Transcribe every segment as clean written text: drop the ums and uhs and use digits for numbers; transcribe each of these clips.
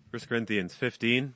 1 Corinthians 15.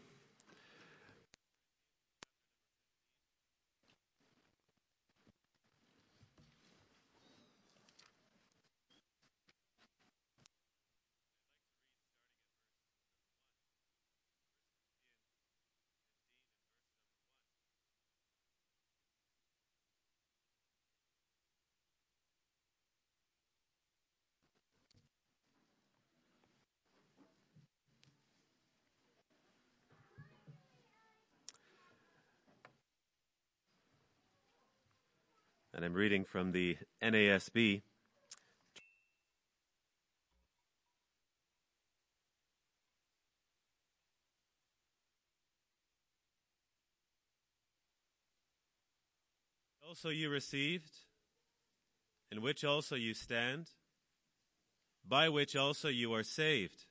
And I'm reading from the NASB. Also you received, in which also you stand, by which also you are saved,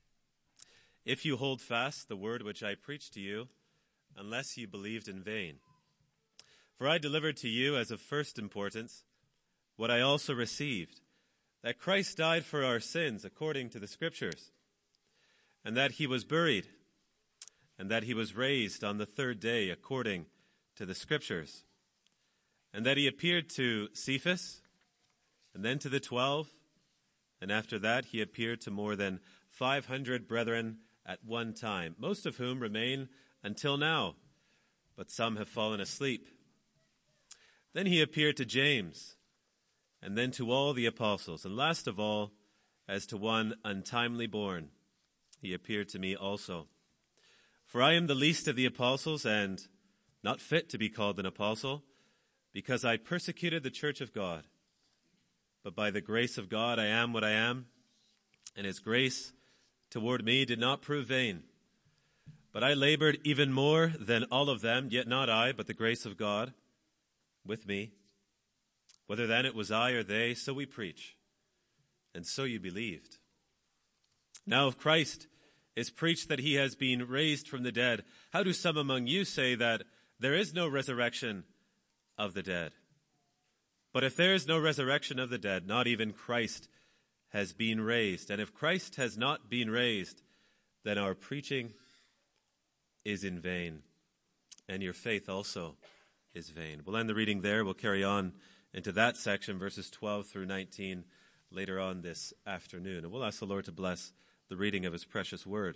if you hold fast the word which I preached to you, unless you believed in vain. For I delivered to you as of first importance what I also received, that Christ died for our sins according to the Scriptures, and that he was buried, and that he was raised on the third day according to the Scriptures, and that he appeared to Cephas, and then to the 12, and after that he appeared to more than 500 brethren at one time, most of whom remain until now, but some have fallen asleep. Then he appeared to James, and then to all the apostles, and last of all, as to one untimely born, he appeared to me also. For I am the least of the apostles, and not fit to be called an apostle, because I persecuted the church of God. But by the grace of God I am what I am, and his grace toward me did not prove vain. But I labored even more than all of them, yet not I, but the grace of God with me. Whether then it was I or they, so we preach, and so you believed. Now if Christ is preached that he has been raised from the dead, how do some among you say that there is no resurrection of the dead? But if there is no resurrection of the dead, not even Christ has been raised. And if Christ has not been raised, then our preaching is in vain, and your faith also is vain. We'll end the reading there. We'll carry on into that section, verses 12 through 19, later on this afternoon. And we'll ask the Lord to bless the reading of his precious word.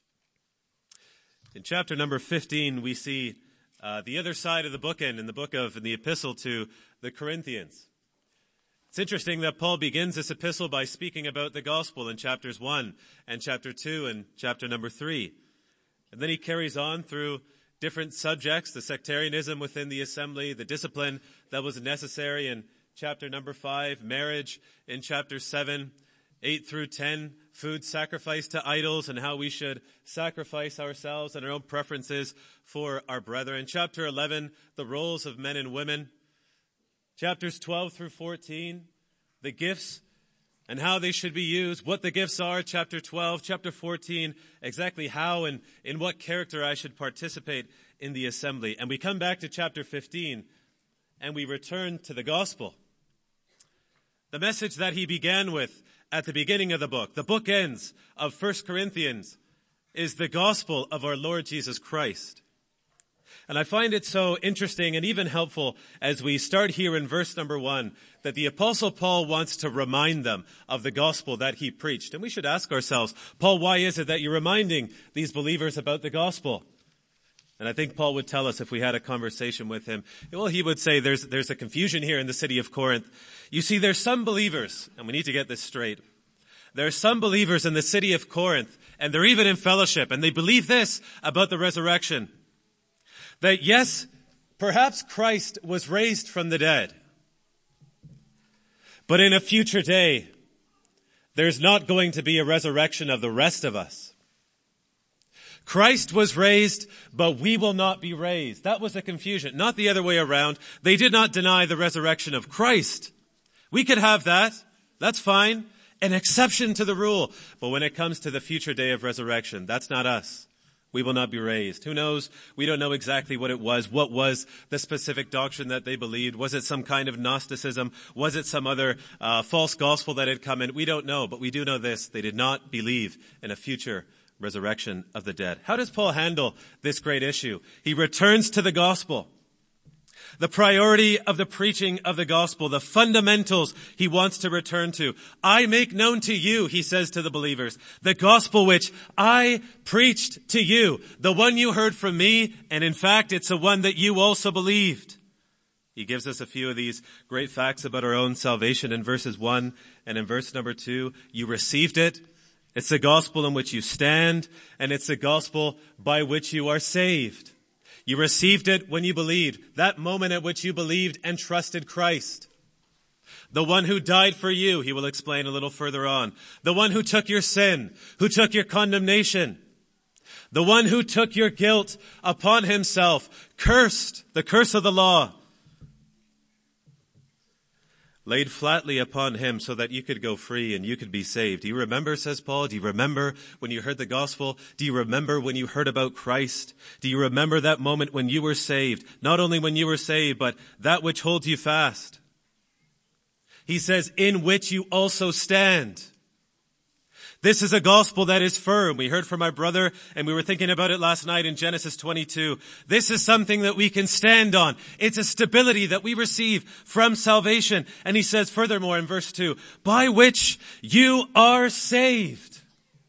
In chapter number 15, we see the other side of the bookend in the epistle to the Corinthians. It's interesting that Paul begins this epistle by speaking about the gospel in chapters 1 and chapter 2 and chapter number 3. And then he carries on through different subjects, the sectarianism within the assembly, the discipline that was necessary in chapter number 5, marriage in chapter 7, 8 through 10, food sacrificed to idols and how we should sacrifice ourselves and our own preferences for our brethren. Chapter 11, the roles of men and women. Chapters 12 through 14, the gifts and how they should be used, what the gifts are. Chapter 12, chapter 14, exactly how and in what character I should participate in the assembly. And we come back to chapter 15 and we return to the gospel. The message that he began with at the beginning of the bookends of 1 Corinthians, is the gospel of our Lord Jesus Christ. And I find it so interesting and even helpful as we start here in verse number 1 that the Apostle Paul wants to remind them of the gospel that he preached. And we should ask ourselves, Paul, why is it that you're reminding these believers about the gospel? And I think Paul would tell us if we had a conversation with him. Well, he would say there's a confusion here in the city of Corinth. You see, there's some believers, and we need to get this straight. There are some believers in the city of Corinth, and they're even in fellowship, and they believe this about the resurrection. That yes, perhaps Christ was raised from the dead. But in a future day, there's not going to be a resurrection of the rest of us. Christ was raised, but we will not be raised. That was a confusion, not the other way around. They did not deny the resurrection of Christ. We could have that. That's fine. An exception to the rule. But when it comes to the future day of resurrection, that's not us. We will not be raised. Who knows? We don't know exactly what it was. What was the specific doctrine that they believed? Was it some kind of Gnosticism? Was it some other false gospel that had come in? We don't know, but we do know this. They did not believe in a future resurrection of the dead. How does Paul handle this great issue? He returns to the gospel. The priority of the preaching of the gospel, the fundamentals he wants to return to. I make known to you, he says to the believers, the gospel which I preached to you, the one you heard from me, and in fact, it's the one that you also believed. He gives us a few of these great facts about our own salvation in verses 1 and in verse number 2. You received it. It's the gospel in which you stand, and it's the gospel by which you are saved. You received it when you believed, that moment at which you believed and trusted Christ. The one who died for you, he will explain a little further on. The one who took your sin, who took your condemnation. The one who took your guilt upon himself, cursed, the curse of the law, laid flatly upon him so that you could go free and you could be saved. Do you remember, says Paul? Do you remember when you heard the gospel? Do you remember when you heard about Christ? Do you remember that moment when you were saved? Not only when you were saved, but that which holds you fast. He says, in which you also stand. This is a gospel that is firm. We heard from our brother, and we were thinking about it last night in Genesis 22. This is something that we can stand on. It's a stability that we receive from salvation. And he says furthermore in verse 2, by which you are saved.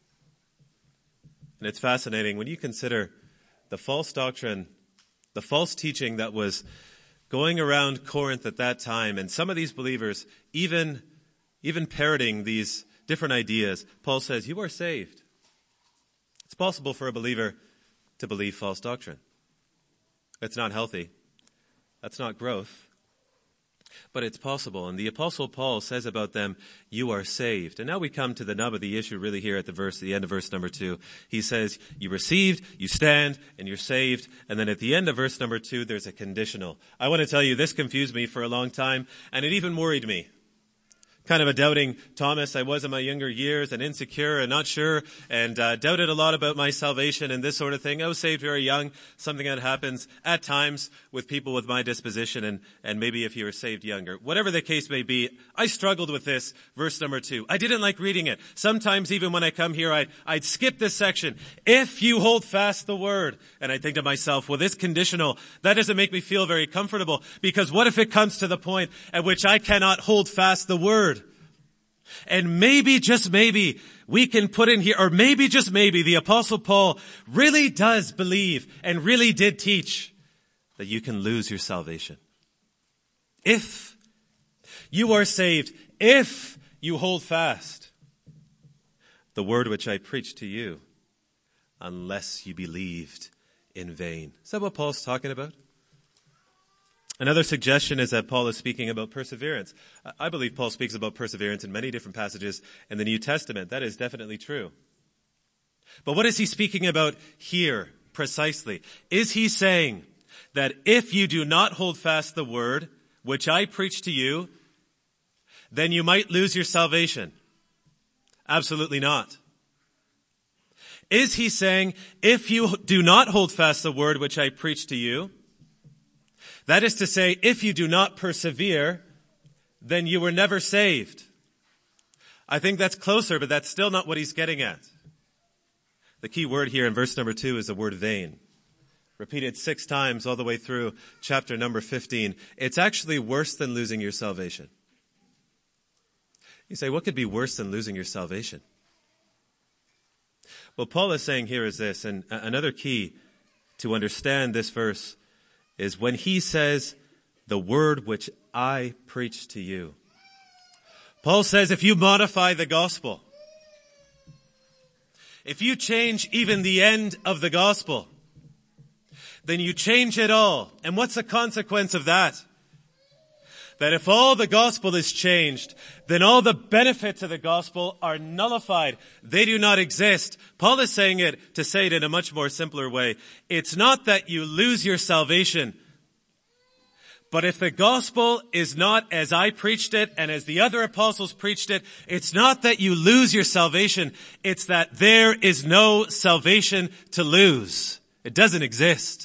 And it's fascinating when you consider the false doctrine, the false teaching that was going around Corinth at that time, and some of these believers even parroting these different ideas. Paul says, you are saved. It's possible for a believer to believe false doctrine. It's not healthy. That's not growth. But it's possible. And the Apostle Paul says about them, you are saved. And now we come to the nub of the issue really here at the end of verse number 2. He says, you received, you stand, and you're saved. And then at the end of verse number 2, there's a conditional. I want to tell you, this confused me for a long time, and it even worried me. Kind of a doubting Thomas I was in my younger years, and insecure and not sure, and doubted a lot about my salvation and this sort of thing. I was saved very young, something that happens at times with people with my disposition, and maybe if you were saved younger. Whatever the case may be, I struggled with this, verse number 2. I didn't like reading it. Sometimes even when I come here, I'd skip this section. If you hold fast the word. And I think to myself, well, this conditional, that doesn't make me feel very comfortable, because what if it comes to the point at which I cannot hold fast the word? And maybe, just maybe, we can put in here, or maybe, just maybe, the Apostle Paul really does believe and really did teach that you can lose your salvation. If you are saved, if you hold fast the word which I preached to you, unless you believed in vain. Is that what Paul's talking about? Another suggestion is that Paul is speaking about perseverance. I believe Paul speaks about perseverance in many different passages in the New Testament. That is definitely true. But what is he speaking about here precisely? Is he saying that if you do not hold fast the word which I preach to you, then you might lose your salvation? Absolutely not. Is he saying, if you do not hold fast the word which I preach to you, that is to say, if you do not persevere, then you were never saved? I think that's closer, but that's still not what he's getting at. The key word here in verse number 2 is the word vain. Repeated 6 times all the way through chapter number 15. It's actually worse than losing your salvation. You say, what could be worse than losing your salvation? What Paul is saying here is this, and another key to understand this verse is when he says, the word which I preach to you. Paul says, if you modify the gospel, if you change even the end of the gospel, then you change it all. And what's the consequence of that? That if all the gospel is changed, then all the benefits of the gospel are nullified. They do not exist. Paul is saying it, to say it in a much more simpler way. It's not that you lose your salvation, but if the gospel is not as I preached it and as the other apostles preached it, it's not that you lose your salvation. It's that there is no salvation to lose. It doesn't exist.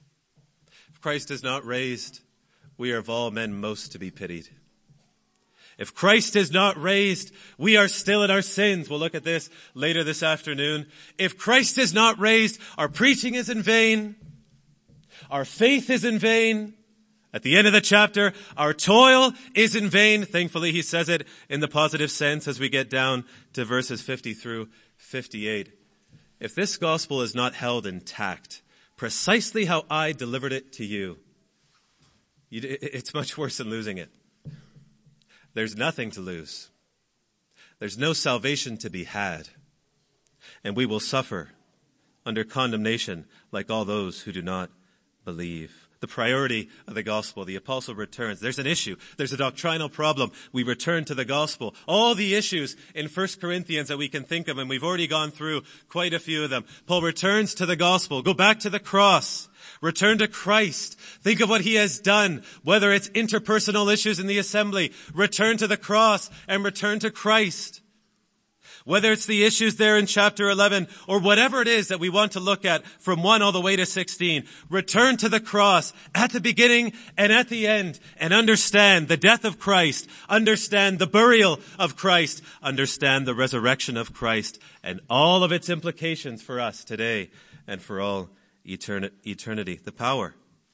If Christ is not raised, we are of all men most to be pitied. If Christ is not raised, we are still in our sins. We'll look at this later this afternoon. If Christ is not raised, our preaching is in vain. Our faith is in vain. At the end of the chapter, our toil is in vain. Thankfully, he says it in the positive sense as we get down to verses 50 through 58. If this gospel is not held intact, precisely how I delivered it to you, it's much worse than losing it. There's nothing to lose. There's no salvation to be had. And we will suffer under condemnation like all those who do not believe. The priority of the gospel, the apostle returns. There's an issue. There's a doctrinal problem. We return to the gospel. All the issues in 1 Corinthians that we can think of, and we've already gone through quite a few of them. Paul returns to the gospel. Go back to the cross. Return to Christ. Think of what he has done, whether it's interpersonal issues in the assembly. Return to the cross and return to Christ. Whether it's the issues there in chapter 11 or whatever it is that we want to look at from 1 all the way to 16, return to the cross at the beginning and at the end and understand the death of Christ, understand the burial of Christ, understand the resurrection of Christ and all of its implications for us today and for all eternity. The power.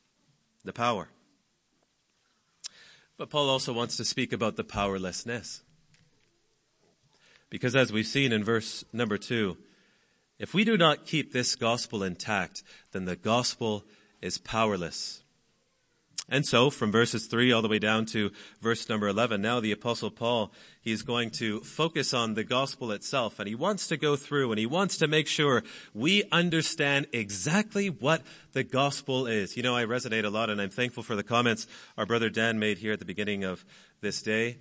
But Paul also wants to speak about the powerlessness. Because as we've seen in verse number 2, if we do not keep this gospel intact, then the gospel is powerless. And so from verses 3 all the way down to verse number 11, now the Apostle Paul, he's going to focus on the gospel itself, and he wants to go through and he wants to make sure we understand exactly what the gospel is. You know, I resonate a lot, and I'm thankful for the comments our brother Dan made here at the beginning of this day,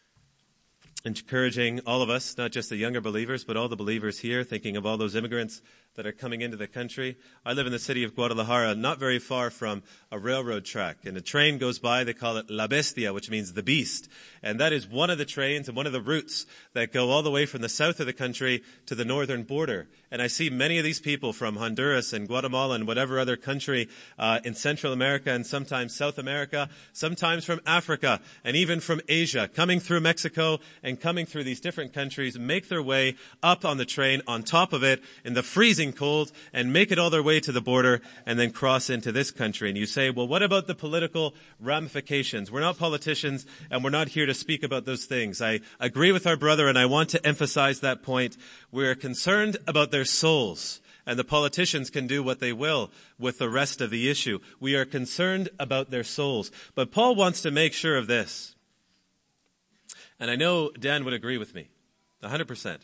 encouraging all of us, not just the younger believers, but all the believers here, thinking of all those immigrants that are coming into the country. I live in the city of Guadalajara, not very far from a railroad track, and a train goes by. They call it La Bestia, which means the beast. And that is one of the trains and one of the routes that go all the way from the south of the country to the northern border. And I see many of these people from Honduras and Guatemala and whatever other country in Central America and sometimes South America, sometimes from Africa and even from Asia, coming through Mexico and coming through these different countries, make their way up on the train on top of it in the freezing cold and make it all their way to the border and then cross into this country. And you say, well, what about the political ramifications? We're not politicians and we're not here to speak about those things. I agree with our brother, and I want to emphasize that point. We're concerned about their souls, and the politicians can do what they will with the rest of the issue. We are concerned about their souls. But Paul wants to make sure of this. And I know Dan would agree with me, 100%.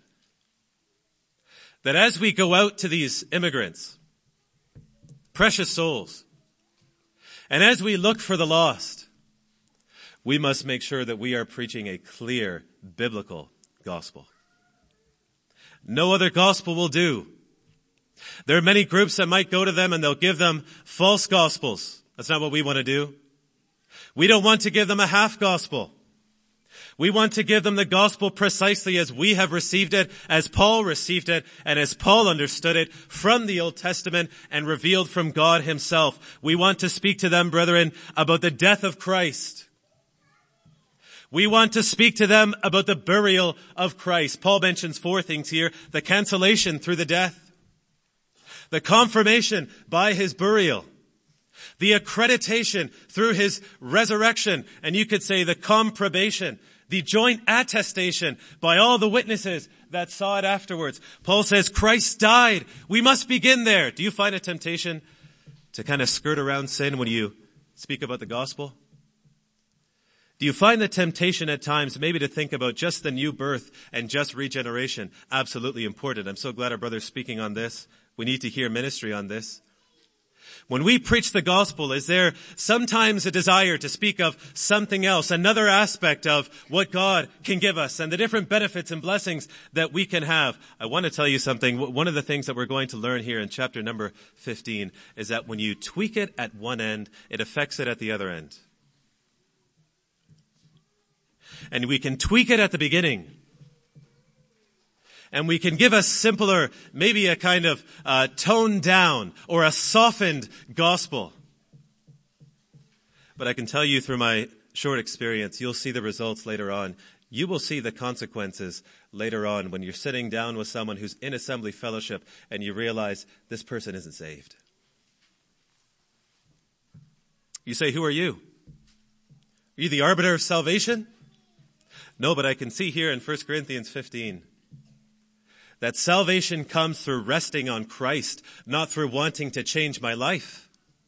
That as we go out to these immigrants, precious souls, and as we look for the lost, we must make sure that we are preaching a clear biblical gospel. No other gospel will do. There are many groups that might go to them and they'll give them false gospels. That's not what we want to do. We don't want to give them a half gospel. We want to give them the gospel precisely as we have received it, as Paul received it, and as Paul understood it from the Old Testament and revealed from God himself. We want to speak to them, brethren, about the death of Christ. We want to speak to them about the burial of Christ. Paul mentions 4 things here: the cancellation through the death, the confirmation by his burial, the accreditation through his resurrection, and you could say the comprobation, the joint attestation by all the witnesses that saw it afterwards. Paul says Christ died. We must begin there. Do you find a temptation to kind of skirt around sin when you speak about the gospel? Do you find the temptation at times maybe to think about just the new birth and just regeneration? Absolutely important. I'm so glad our brother's speaking on this. We need to hear ministry on this. When we preach the gospel, is there sometimes a desire to speak of something else, another aspect of what God can give us and the different benefits and blessings that we can have? I want to tell you something. One of the things that we're going to learn here in chapter number 15 is that when you tweak it at one end, it affects it at the other end. And we can tweak it at the beginning. And we can give a simpler, maybe a kind of toned down or a softened gospel. But I can tell you through my short experience, you'll see the results later on. You will see the consequences later on when you're sitting down with someone who's in assembly fellowship and you realize this person isn't saved. You say, who are you? Are you the arbiter of salvation? No, but I can see here in 1 Corinthians 15 that salvation comes through resting on Christ, not through wanting to change my life.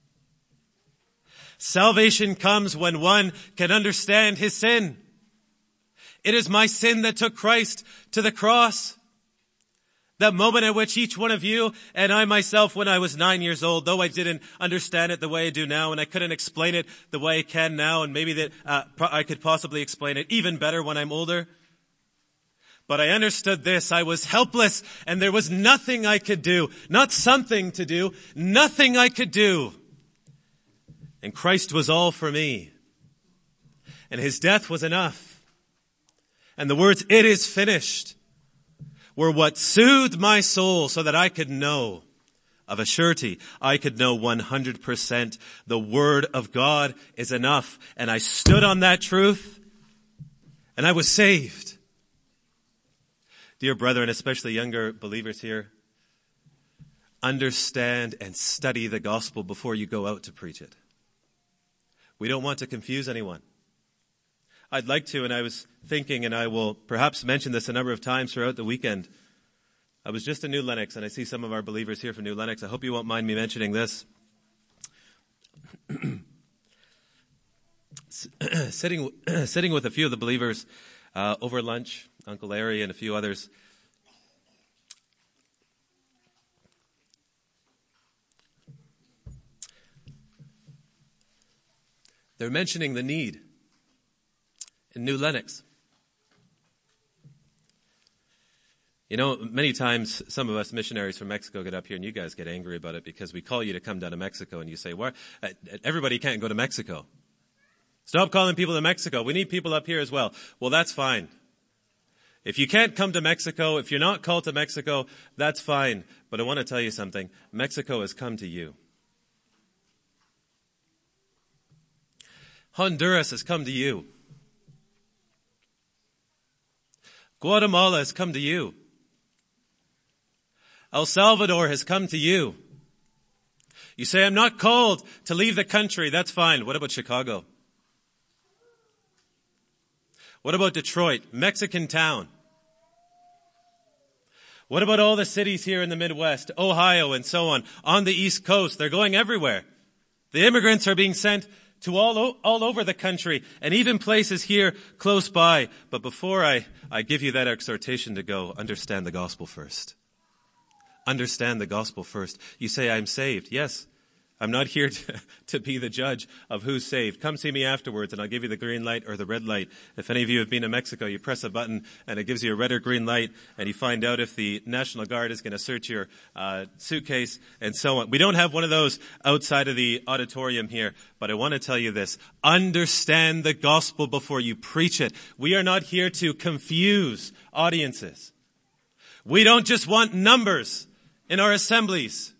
Salvation comes when one can understand his sin. It is my sin that took Christ to the cross. That moment at which each one of you and I myself, when I was 9 years old, though I didn't understand it the way I do now, and I couldn't explain it the way I can now, and maybe that I could possibly explain it even better when I'm older. But I understood this. I was helpless, and there was nothing I could do. Not something to do. Nothing I could do. And Christ was all for me. And his death was enough. And the words, "It is finished," were what soothed my soul so that I could know of a surety. I could know 100% the word of God is enough. And I stood on that truth and I was saved. Dear brethren, especially younger believers here, understand and study the gospel before you go out to preach it. We don't want to confuse anyone. I'd like to, and I was thinking, and I will perhaps mention this a number of times throughout the weekend. I was just in New Lenox, and I see some of our believers here from New Lenox. I hope you won't mind me mentioning this. Sitting with a few of the believers over lunch, Uncle Larry and a few others. They're mentioning the need in New Lenox. You know, many times some of us missionaries from Mexico get up here and you guys get angry about it because we call you to come down to Mexico and you say, "Well, everybody can't go to Mexico. Stop calling people to Mexico. We need people up here as well." Well, that's fine. If you can't come to Mexico, if you're not called to Mexico, that's fine. But I want to tell you something. Mexico has come to you. Honduras has come to you. Guatemala has come to you. El Salvador has come to you. You say, "I'm not called to leave the country." That's fine. What about Chicago? What about Detroit, Mexican town? What about all the cities here in the Midwest, Ohio and so on the East Coast? They're going everywhere. The immigrants are being sent to all over the country and even places here close by. But before I give you that exhortation to go, understand the gospel first. Understand the gospel first. You say, "I'm saved." Yes, I'm not here to be the judge of who's saved. Come see me afterwards and I'll give you the green light or the red light. If any of you have been to Mexico, you press a button and it gives you a red or green light and you find out if the National Guard is going to search your suitcase and so on. We don't have one of those outside of the auditorium here, but I want to tell you this. Understand the gospel before you preach it. We are not here to confuse audiences. We don't just want numbers in our assemblies.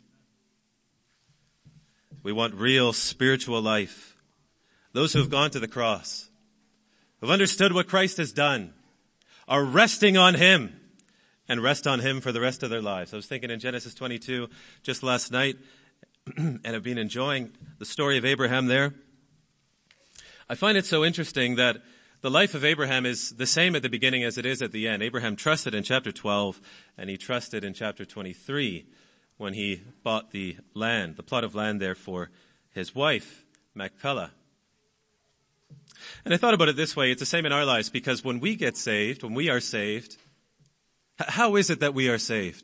We want real spiritual life. Those who have gone to the cross, who have understood what Christ has done, are resting on him and rest on him for the rest of their lives. I was thinking in Genesis 22 just last night, and I've been enjoying the story of Abraham there. I find it so interesting that the life of Abraham is the same at the beginning as it is at the end. Abraham trusted in chapter 12, and he trusted in chapter 23 when he bought the land, the plot of land there for his wife, Machpelah. And I thought about it this way. It's the same in our lives, because when we get saved, when we are saved, how is it that we are saved?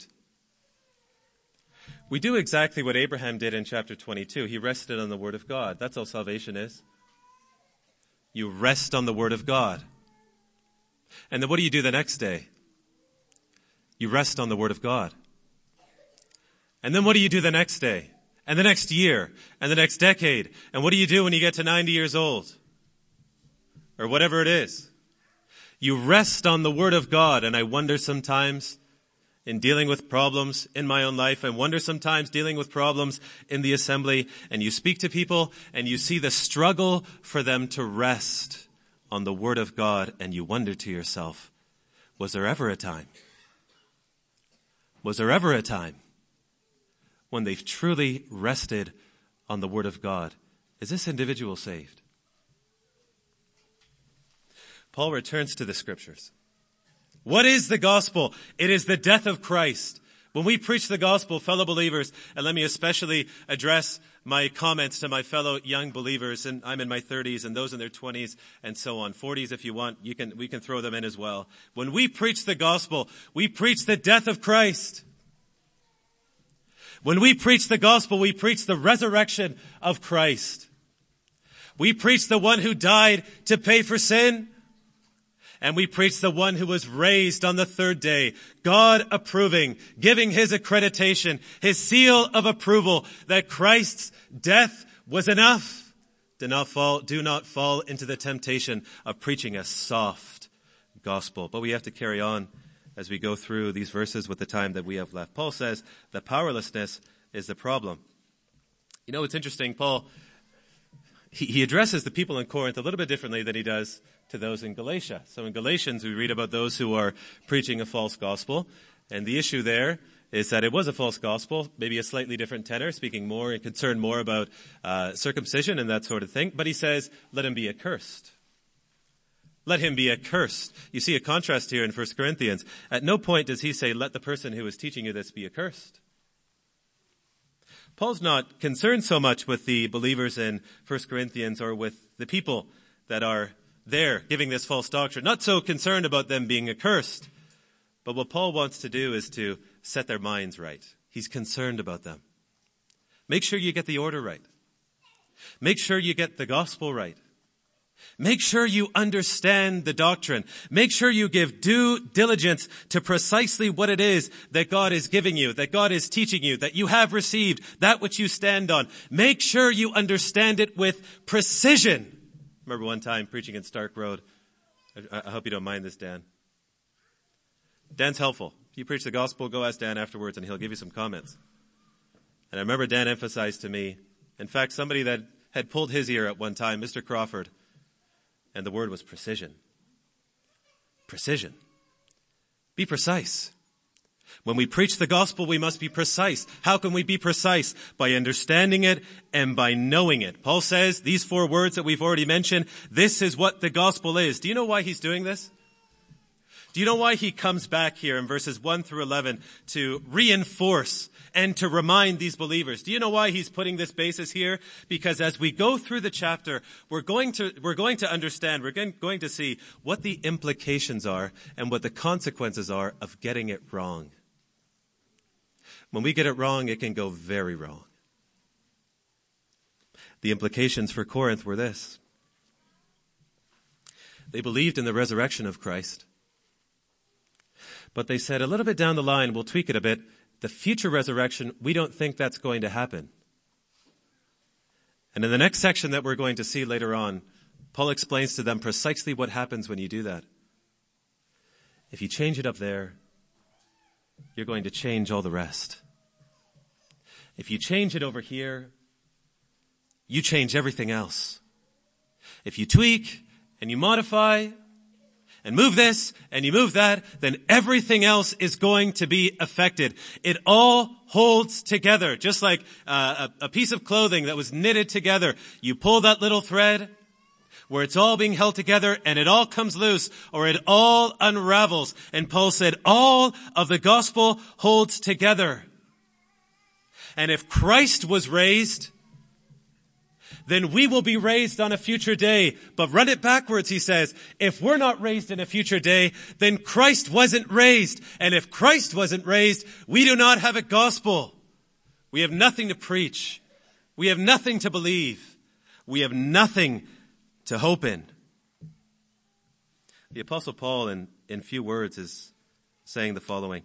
We do exactly what Abraham did in chapter 22. He rested on the word of God. That's all salvation is. You rest on the word of God. And then what do you do the next day? You rest on the word of God. And then what do you do the next day? And the next year? And the next decade? And what do you do when you get to 90 years old? Or whatever it is. You rest on the word of God. And I wonder sometimes in dealing with problems in my own life. I wonder sometimes dealing with problems in the assembly, and you speak to people and you see the struggle for them to rest on the Word of God, and you wonder to yourself, was there ever a time? Was there ever a time when they've truly rested on the Word of God? Is this individual saved? Paul returns to the Scriptures. What is the gospel? It is the death of Christ. When we preach the gospel, fellow believers, and let me especially address my comments to my fellow young believers, and I'm in my 30s and those in their 20s and so on. 40s if you want, we can throw them in as well. When we preach the gospel, we preach the death of Christ. When we preach the gospel, we preach the resurrection of Christ. We preach the one who died to pay for sin. And we preach the one who was raised on the third day, God approving, giving his accreditation, his seal of approval that Christ's death was enough. Do not fall into the temptation of preaching a soft gospel. But we have to carry on as we go through these verses with the time that we have left. Paul says that powerlessness is the problem. You know, it's interesting. Paul, he addresses the people in Corinth a little bit differently than he does to those in Galatia. So in Galatians, we read about those who are preaching a false gospel. And the issue there is that it was a false gospel, maybe a slightly different tenor, speaking more and concerned more about circumcision and that sort of thing. But he says, let him be accursed. Let him be accursed. You see a contrast here in 1 Corinthians. At no point does he say, let the person who is teaching you this be accursed. Paul's not concerned so much with the believers in 1 Corinthians or with the people that are there giving this false doctrine. Not so concerned about them being accursed. But what Paul wants to do is to set their minds right. He's concerned about them. Make sure you get the order right. Make sure you get the gospel right. Make sure you understand the doctrine. Make sure you give due diligence to precisely what it is that God is giving you, that God is teaching you, that you have received, that which you stand on. Make sure you understand it with precision. Remember one time preaching in Stark Road. I hope you don't mind this, Dan. Dan's helpful. If you preach the gospel, go ask Dan afterwards and he'll give you some comments. And I remember Dan emphasized to me, in fact, somebody that had pulled his ear at one time, Mr. Crawford, and the word was precision. Precision. Be precise. When we preach the gospel, we must be precise. How can we be precise? By understanding it and by knowing it. Paul says, these 4 words that we've already mentioned, this is what the gospel is. Do you know why he's doing this? Do you know why he comes back here in verses 1 through 11 to reinforce and to remind these believers? Do you know why he's putting this basis here? Because as we go through the chapter, we're going to understand, we're going to see what the implications are and what the consequences are of getting it wrong. When we get it wrong, it can go very wrong. The implications for Corinth were this. They believed in the resurrection of Christ. But they said a little bit down the line, we'll tweak it a bit, the future resurrection, we don't think that's going to happen. And in the next section that we're going to see later on, Paul explains to them precisely what happens when you do that. If you change it up there, you're going to change all the rest. If you change it over here, you change everything else. If you tweak and you modify and move this and you move that, then everything else is going to be affected. It all holds together, just like a piece of clothing that was knitted together. You pull that little thread where it's all being held together and it all comes loose or it all unravels. And Paul said, all of the gospel holds together. And if Christ was raised, then we will be raised on a future day. But run it backwards, he says. If we're not raised in a future day, then Christ wasn't raised. And if Christ wasn't raised, we do not have a gospel. We have nothing to preach. We have nothing to believe. We have nothing to hope in. The Apostle Paul, in few words, is saying the following.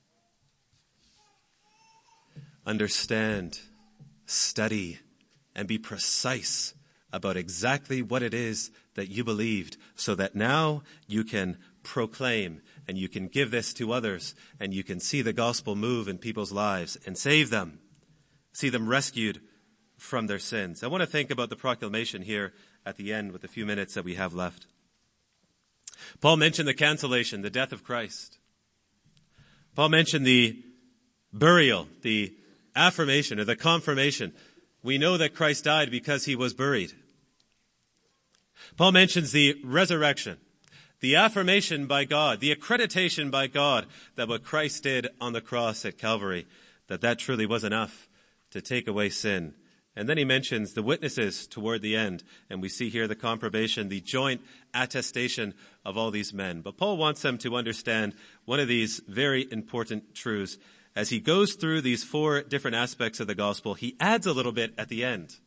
Understand, study, and be precise about exactly what it is that you believed so that now you can proclaim, and you can give this to others, and you can see the gospel move in people's lives and save them, see them rescued from their sins. I want to think about the proclamation here at the end with the few minutes that we have left. Paul mentioned the cancellation, the death of Christ. Paul mentioned the burial, the affirmation or the confirmation. We know that Christ died because he was buried. Paul mentions the resurrection, the affirmation by God, the accreditation by God that what Christ did on the cross at Calvary, that truly was enough to take away sin. And then he mentions the witnesses toward the end. And we see here the confirmation, the joint attestation of all these men. But Paul wants them to understand one of these very important truths. As he goes through these 4 different aspects of the gospel, he adds a little bit at the end.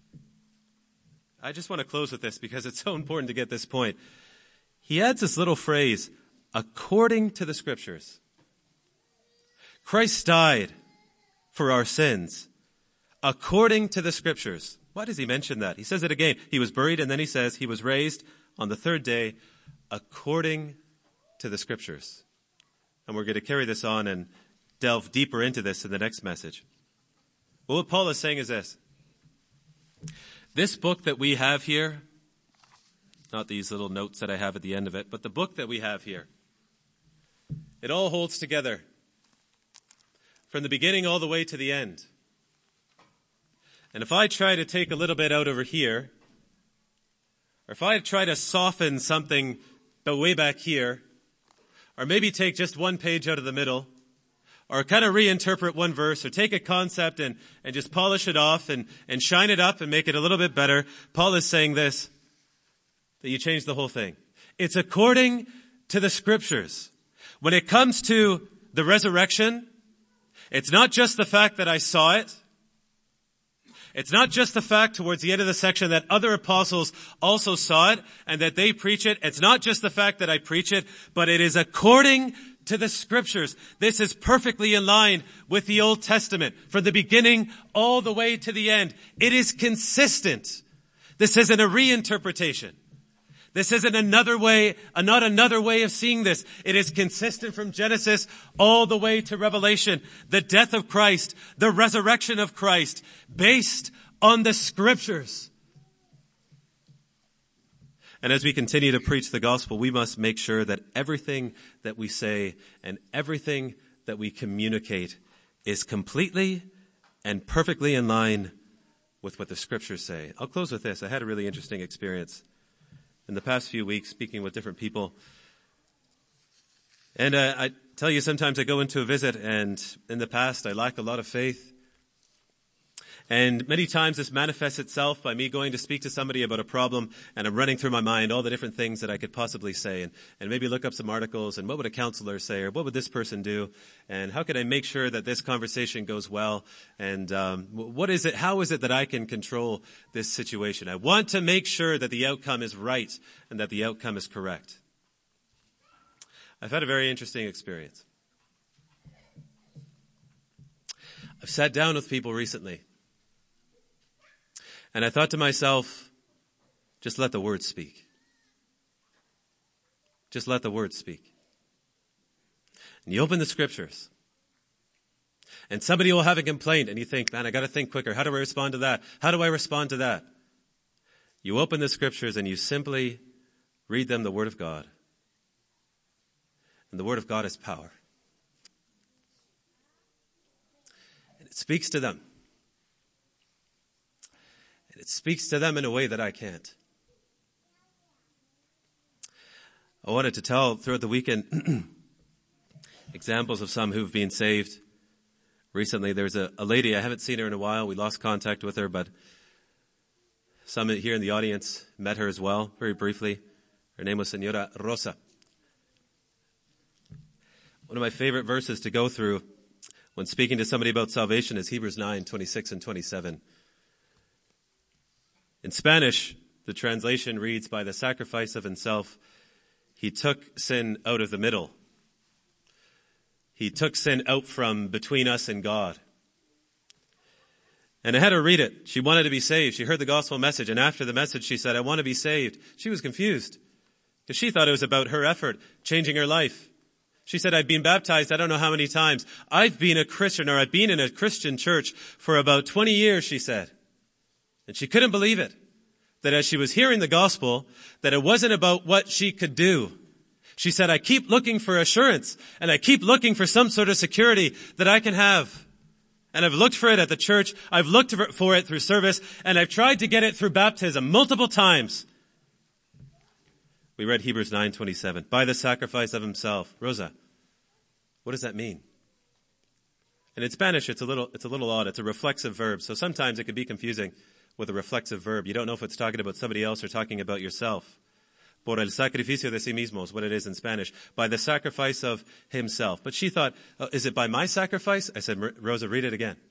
I just want to close with this because it's so important to get this point. He adds this little phrase, according to the scriptures. Christ died for our sins. According to the scriptures. Why does he mention that? He says it again. He was buried, and then he says he was raised on the 3rd day according to the scriptures. And we're going to carry this on and delve deeper into this in the next message. But what Paul is saying is this. This book that we have here, not these little notes that I have at the end of it, but the book that we have here, it all holds together from the beginning all the way to the end. And if I try to take a little bit out over here, or if I try to soften something way back here, or maybe take just one page out of the middle, or kind of reinterpret one verse, or take a concept and just polish it off and shine it up and make it a little bit better, Paul is saying this, that you change the whole thing. It's according to the scriptures. When it comes to the resurrection, it's not just the fact that I saw it. It's not just the fact towards the end of the section that other apostles also saw it and that they preach it. It's not just the fact that I preach it, but it is according to the scriptures. This is perfectly in line with the Old Testament from the beginning all the way to the end. It is consistent. This isn't a reinterpretation. This isn't another way, not another way of seeing this. It is consistent from Genesis all the way to Revelation. The death of Christ, the resurrection of Christ, based on the scriptures. And as we continue to preach the gospel, we must make sure that everything that we say and everything that we communicate is completely and perfectly in line with what the scriptures say. I'll close with this. I had a really interesting experience in the past few weeks, speaking with different people. And I tell you, sometimes I go into a visit, and in the past, I lacked a lot of faith. And many times this manifests itself by me going to speak to somebody about a problem, and I'm running through my mind all the different things that I could possibly say, and maybe look up some articles, and what would a counselor say, or what would this person do, and how can I make sure that this conversation goes well, and how is it that I can control this situation? I want to make sure that the outcome is right, and that the outcome is correct. I've had a very interesting experience. I've sat down with people recently, and I thought to myself, just let the word speak. Just let the word speak. And you open the scriptures, and somebody will have a complaint, and you think, man, I got to think quicker. How do I respond to that? How do I respond to that? You open the scriptures and you simply read them the word of God. And the word of God is power. And it speaks to them. And it speaks to them in a way that I can't. I wanted to tell throughout the weekend examples of some who've been saved. Recently, there's a lady, I haven't seen her in a while. We lost contact with her, but some here in the audience met her as well, very briefly. Her name was Senora Rosa. One of my favorite verses to go through when speaking to somebody about salvation is Hebrews 9:26 and 27. In Spanish, the translation reads, by the sacrifice of himself, he took sin out of the middle. He took sin out from between us and God. And I had her read it. She wanted to be saved. She heard the gospel message. And after the message, she said, I want to be saved. She was confused. Because she thought it was about her effort, changing her life. She said, I've been baptized I don't know how many times. I've been a Christian, or I've been in a Christian church for about 20 years, she said. And she couldn't believe it. That as she was hearing the gospel, that it wasn't about what she could do. She said, I keep looking for assurance, and I keep looking for some sort of security that I can have. And I've looked for it at the church, I've looked for it through service, and I've tried to get it through baptism multiple times. We read Hebrews 9:27, by the sacrifice of himself. Rosa, what does that mean? And in Spanish, it's a little odd. It's a reflexive verb, so sometimes it can be confusing with a reflexive verb. You don't know if it's talking about somebody else or talking about yourself. Por el sacrificio de sí mismo is what it is in Spanish. By the sacrifice of himself. But she thought, is it by my sacrifice? I said, Rosa, read it again.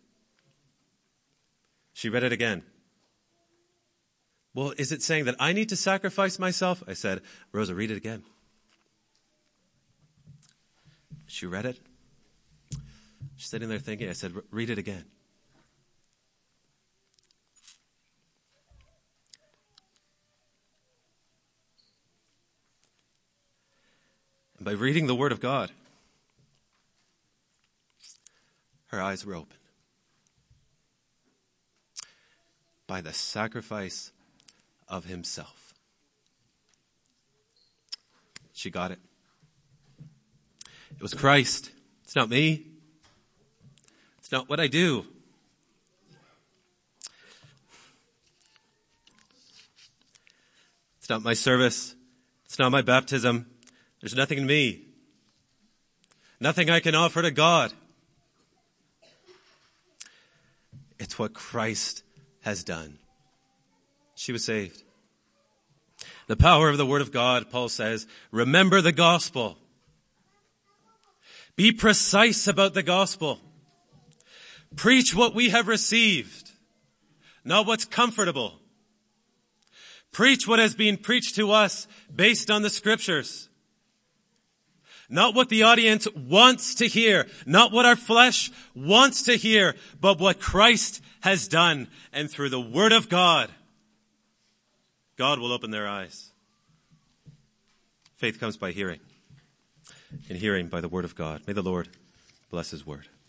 She read it again. Well, is it saying that I need to sacrifice myself? I said, Rosa, read it again. She read it. She's sitting there thinking. I said, read it again. And by reading the Word of God, her eyes were open. By the sacrifice of himself. She got it. It was Christ. It's not me. It's not what I do. It's not my service. It's not my baptism. There's nothing in me. Nothing I can offer to God. It's what Christ has done. She was saved. The power of the Word of God, Paul says, remember the gospel. Be precise about the gospel. Preach what we have received, not what's comfortable. Preach what has been preached to us based on the Scriptures. Not what the audience wants to hear, not what our flesh wants to hear, but what Christ has done. And through the Word of God, God will open their eyes. Faith comes by hearing, and hearing by the Word of God. May the Lord bless His Word.